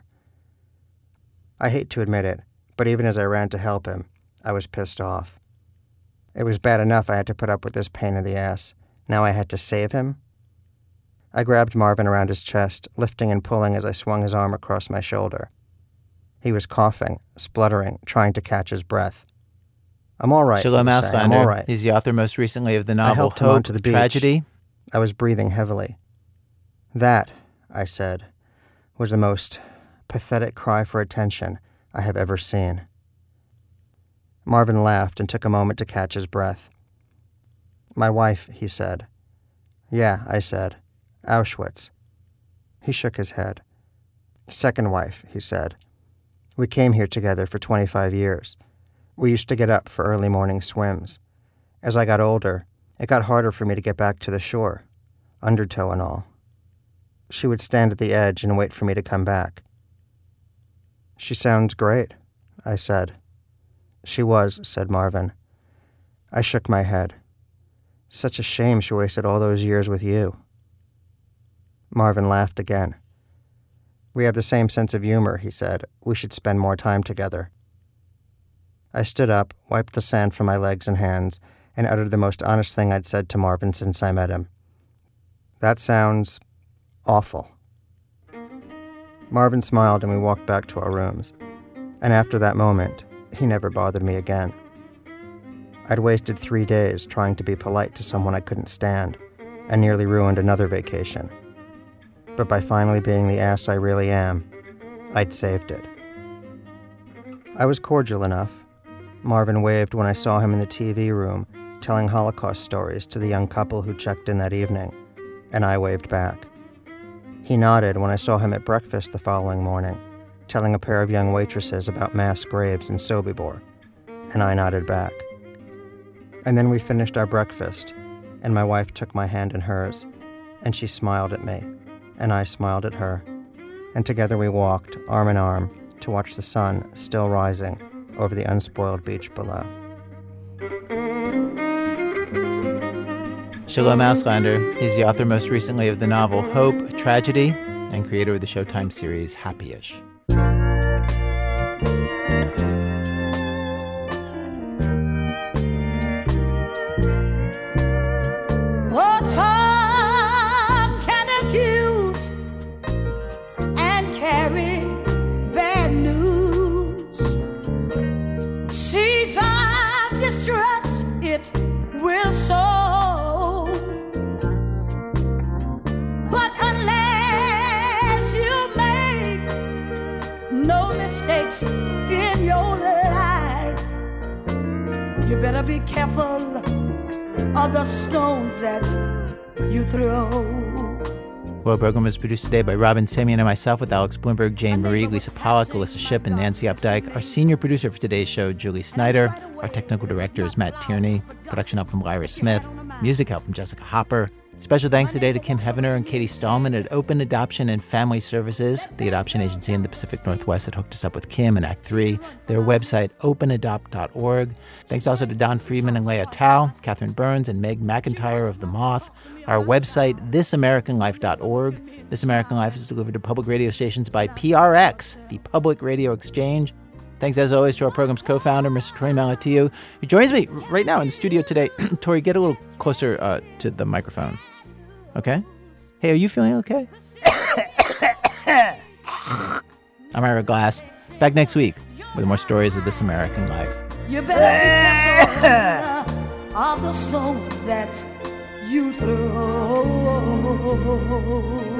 I hate to admit it, but even as I ran to help him, I was pissed off. It was bad enough I had to put up with this pain in the ass. Now I had to save him? I grabbed Marvin around his chest, lifting and pulling as I swung his arm across my shoulder. He was coughing, spluttering, trying to catch his breath. "I'm all right," Shalom he was saying. "I'm Auslander all right." is the author most recently of the novel I helped him Hope, onto the beach. Tragedy. I was breathing heavily. "That," I said, "was the most pathetic cry for attention I have ever seen." Marvin laughed and took a moment to catch his breath. "My wife," he said. "Yeah," I said. "Auschwitz." He shook his head. "Second wife," he said. "We came here together for twenty-five years. We used to get up for early morning swims. As I got older, it got harder for me to get back to the shore, undertow and all. She would stand at the edge and wait for me to come back." "She sounds great," I said. "She was," said Marvin. I shook my head. "Such a shame she wasted all those years with you." Marvin laughed again. "We have the same sense of humor," he said. "We should spend more time together." I stood up, wiped the sand from my legs and hands, and uttered the most honest thing I'd said to Marvin since I met him. "That sounds awful." Marvin smiled and we walked back to our rooms. And after that moment, he never bothered me again. I'd wasted three days trying to be polite to someone I couldn't stand, and nearly ruined another vacation. But by finally being the ass I really am, I'd saved it. I was cordial enough. Marvin waved when I saw him in the T V room, telling Holocaust stories to the young couple who checked in that evening, and I waved back. He nodded when I saw him at breakfast the following morning, telling a pair of young waitresses about mass graves in Sobibor, and I nodded back. And then we finished our breakfast, and my wife took my hand in hers, and she smiled at me, and I smiled at her, and together we walked, arm in arm, to watch the sun still rising over the unspoiled beach below. Shalom Auslander is the author most recently of the novel Hope, Tragedy, and creator of the Showtime series Happy-ish. You better be careful of the stones that you throw. Well, program was produced today by Robin Simeon and myself with Alex Bloomberg, Jane Marie, Lisa Pollack, Alyssa Shipp, and Nancy Updike. Our senior producer for today's show, Julie Snyder. Our technical director is Matt Tierney. Production up from Lyra Smith. Music help from Jessica Hopper. Special thanks today to Kim Heavener and Katie Stallman at Open Adoption and Family Services, the adoption agency in the Pacific Northwest that hooked us up with Kim in Act three. Their website, open adopt dot org. Thanks also to Don Friedman and Leah Tao, Catherine Burns and Meg McIntyre of The Moth. Our website, this american life dot org. This American Life is delivered to public radio stations by P R X, the Public Radio Exchange. Thanks, as always, to our program's co-founder, Mister Tori Malatiu, who joins me right now in the studio today. Tori, get a little closer uh, to the microphone. Okay? Hey, are you feeling okay? I'm Ira Glass. Back next week with more stories of This American Life. You better be careful of the stones that you throw.